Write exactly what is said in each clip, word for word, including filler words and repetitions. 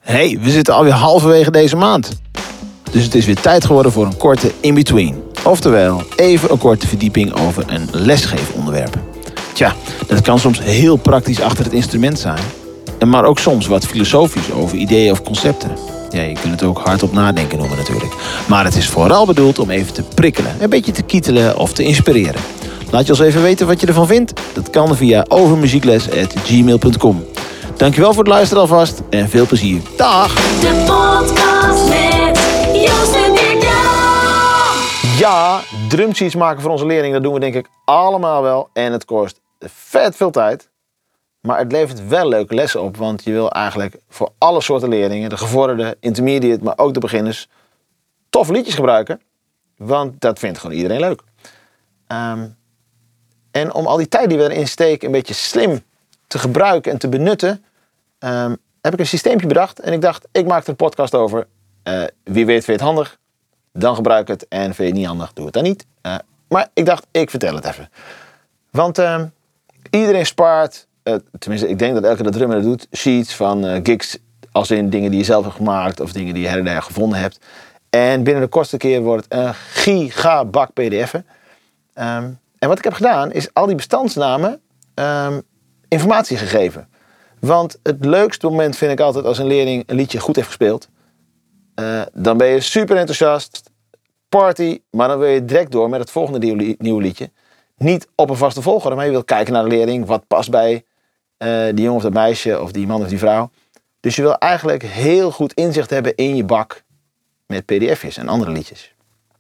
Hey, we zitten alweer halverwege deze maand. Dus het is weer tijd geworden voor een korte in-between. Oftewel, even een korte verdieping over een lesgeefonderwerp. Tja, dat kan soms heel praktisch achter het instrument zijn. Maar ook soms wat filosofisch over ideeën of concepten. Ja, je kunt het ook hardop nadenken noemen natuurlijk. Maar het is vooral bedoeld om even te prikkelen, een beetje te kietelen of te inspireren. Laat je ons even weten wat je ervan vindt. Dat kan via overmuziekles at gmail punt com. Dankjewel voor het luisteren alvast en veel plezier. Dag! De podcast met Joost en Dirk-Jan. Ja, drumsheets maken voor onze leerlingen, dat doen we denk ik allemaal wel. En het kost vet veel tijd. Maar het levert wel leuke lessen op. Want je wil eigenlijk voor alle soorten leerlingen, de gevorderde, intermediate, maar ook de beginners, toffe liedjes gebruiken. Want dat vindt gewoon iedereen leuk. Um, en om al die tijd die we erin steken een beetje slim te gebruiken en te benutten, um, heb ik een systeempje bedacht. En ik dacht, ik maak er een podcast over. Uh, wie weet, vind je het handig? Dan gebruik het. En vind je het niet handig, doe het dan niet. Uh, maar ik dacht, ik vertel het even. Want uh, iedereen spaart, uh, tenminste, ik denk dat elke de drummer dat doet, sheets van uh, gigs, als in dingen die je zelf hebt gemaakt of dingen die je her en der gevonden hebt. En binnen de kortste keer wordt het een gigabak pdf'en. Um, en wat ik heb gedaan, is al die bestandsnamen um, informatie gegeven. Want het leukste moment vind ik altijd als een leerling een liedje goed heeft gespeeld. Uh, dan ben je super enthousiast, party, maar dan wil je direct door met het volgende nieuwe liedje. Niet op een vaste volgorde, maar je wil kijken naar de leerling. Wat past bij uh, die jongen of dat meisje of die man of die vrouw. Dus je wil eigenlijk heel goed inzicht hebben in je bak met pdf'jes en andere liedjes.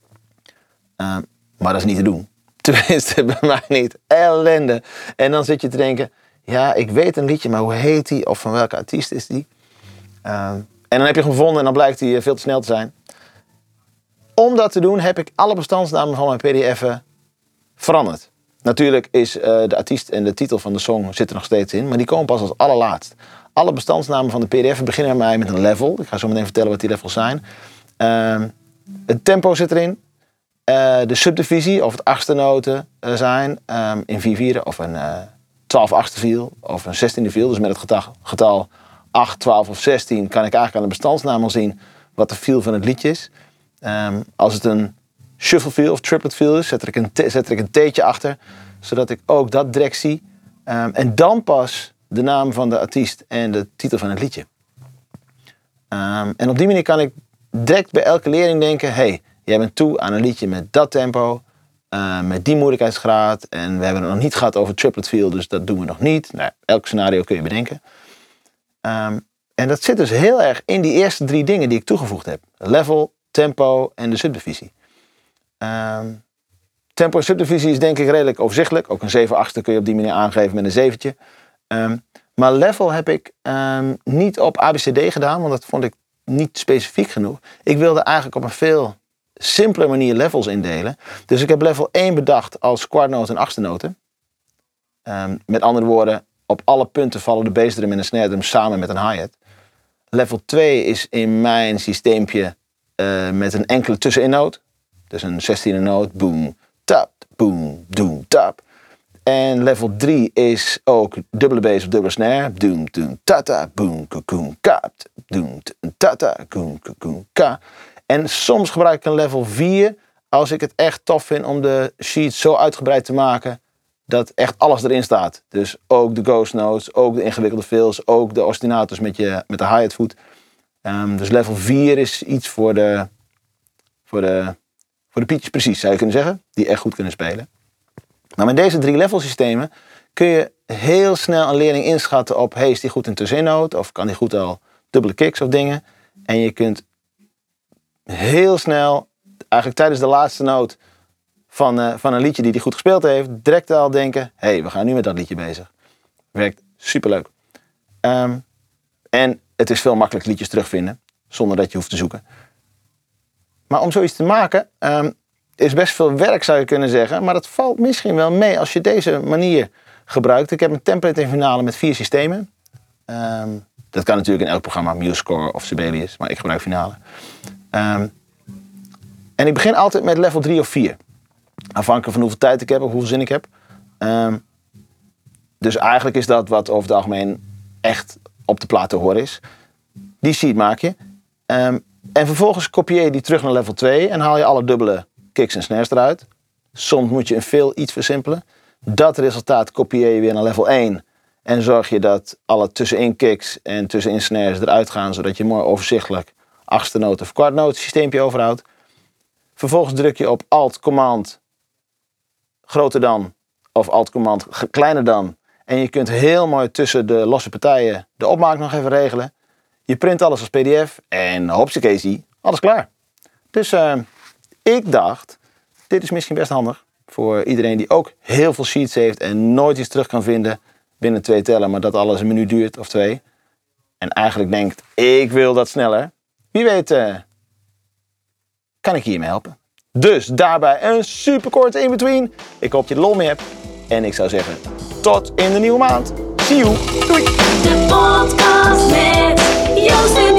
Uh, maar dat is niet te doen. Tenminste, bij mij niet. Ellende. En dan zit je te denken, ja, ik weet een liedje, maar hoe heet die? Of van welke artiest is die? Uh, en dan heb je hem gevonden en dan blijkt die veel te snel te zijn. Om dat te doen heb ik alle bestandsnamen van mijn pdf'en veranderd. Natuurlijk is uh, de artiest en de titel van de song zit er nog steeds in, maar die komen pas als allerlaatst. Alle bestandsnamen van de pdf'en beginnen bij mij met een level. Ik ga zo meteen vertellen wat die levels zijn. Uh, het tempo zit erin. Uh, de subdivisie, of het achtste noten uh, zijn um, in vier vierde of een uh, twaalf achtste viel of een zestiende viel. Dus met het getal, getal acht, twaalf of zestien kan ik eigenlijk aan de bestandsnaam al zien wat de feel van het liedje is. Um, als het een shuffle feel of triplet feel is, zet er ik een, t- zet er ik een theetje achter, zodat ik ook dat direct zie. Um, en dan pas de naam van de artiest en de titel van het liedje. Um, en op die manier kan ik direct bij elke leerling denken, hey, jij bent toe aan een liedje met dat tempo, uh, met die moeilijkheidsgraad. En we hebben het nog niet gehad over triplet feel, dus dat doen we nog niet. Nou, elk scenario kun je bedenken. Um, en dat zit dus heel erg in die eerste drie dingen die ik toegevoegd heb. Level, tempo en de subdivisie. Um, tempo en subdivisie is denk ik redelijk overzichtelijk. Ook een zeven achtste kun je op die manier aangeven met een zeventje. Um, maar level heb ik um, niet op A B C D gedaan, want dat vond ik niet specifiek genoeg. Ik wilde eigenlijk op een veel simpele manier levels indelen. Dus ik heb level één bedacht als kwartnoten en achtste noten. Um, met andere woorden, op alle punten vallen de bassdrum en de snare drum samen met een hi-hat. Level twee is in mijn systeempje uh, met een enkele tusseninnoot. Dus een zestiende noot, boom, tap, boom, doom, tap. En level drie is ook dubbele bass of dubbele snare. Doom, doom, tata, boom, kokoom, kapt. Doom, tata, koom, kokoom, ka. En soms gebruik ik een level vier als ik het echt tof vind om de sheet zo uitgebreid te maken dat echt alles erin staat. Dus ook de ghost notes, ook de ingewikkelde fills, ook de ostinators met, je, met de hi-hat voet. Um, dus level vier is iets voor de, voor de, voor de pietjes precies, zou je kunnen zeggen. Die echt goed kunnen spelen. Maar met deze drie level systemen kun je heel snel een leerling inschatten op, hey, is die goed in tusseninnoot? Of kan die goed al dubbele kicks of dingen? En je kunt heel snel, eigenlijk tijdens de laatste noot van, uh, van een liedje die hij goed gespeeld heeft, direct al denken, hé, hey, we gaan nu met dat liedje bezig. Werkt superleuk. Um, en het is veel makkelijker liedjes terugvinden, zonder dat je hoeft te zoeken. Maar om zoiets te maken, um, is best veel werk, zou je kunnen zeggen. Maar dat valt misschien wel mee als je deze manier gebruikt. Ik heb een template in Finale met vier systemen. Um, dat kan natuurlijk in elk programma, MuseScore of Sibelius, maar ik gebruik Finale. Um, en ik begin altijd met level drie of vier. Afhankelijk van hoeveel tijd ik heb of hoeveel zin ik heb. Um, dus eigenlijk is dat wat over het algemeen echt op de plaat te horen is. Die sheet maak je. Um, en vervolgens kopieer je die terug naar level twee en haal je alle dubbele kicks en snares eruit. Soms moet je een fill iets versimpelen. Dat resultaat kopieer je weer naar level één. En zorg je dat alle tussenin kicks en tussenin snares eruit gaan. Zodat je mooi overzichtelijk achtste noot of kwartnoot systeempje overhoudt. Vervolgens druk je op Alt-Command groter dan of Alt-Command kleiner dan. En je kunt heel mooi tussen de losse partijen de opmaak nog even regelen. Je print alles als P D F en hopsakee, alles klaar. Dus uh, ik dacht, dit is misschien best handig voor iedereen die ook heel veel sheets heeft en nooit iets terug kan vinden binnen twee tellen, maar dat alles een minuut duurt of twee. En eigenlijk denkt, ik wil dat sneller. Wie weet uh, kan ik hiermee helpen. Dus daarbij een superkorte in-between. Ik hoop dat je er lol mee hebt. En ik zou zeggen, tot in de nieuwe maand. See you. Doei. De podcast met Joost en